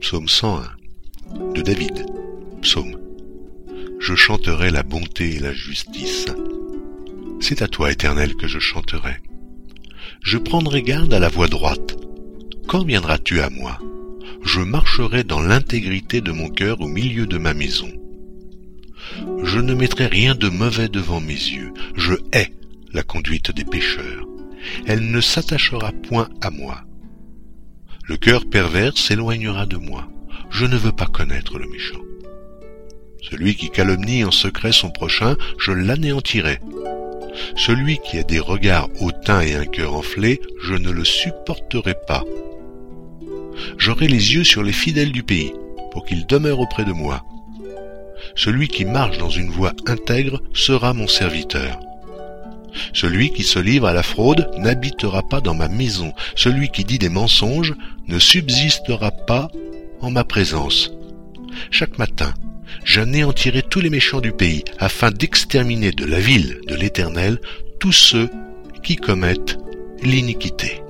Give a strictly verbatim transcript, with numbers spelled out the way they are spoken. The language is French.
Psaume cent un, de David. Psaume. Je chanterai la bonté et la justice. C'est à toi, Éternel, que je chanterai. Je prendrai garde à la voie droite. Quand viendras-tu à moi? Je marcherai dans l'intégrité de mon cœur au milieu de ma maison. Je ne mettrai rien de mauvais devant mes yeux. Je hais la conduite des pécheurs. Elle ne s'attachera point à moi. Le cœur pervers s'éloignera de moi. Je ne veux pas connaître le méchant. Celui qui calomnie en secret son prochain, je l'anéantirai. Celui qui a des regards hautains et un cœur enflé, je ne le supporterai pas. J'aurai les yeux sur les fidèles du pays, pour qu'ils demeurent auprès de moi. Celui qui marche dans une voie intègre sera mon serviteur. Celui qui se livre à la fraude n'habitera pas dans ma maison. Celui qui dit des mensonges ne subsistera pas en ma présence. Chaque matin, j'anéantirai tous les méchants du pays, afin d'exterminer de la ville de l'Éternel tous ceux qui commettent l'iniquité.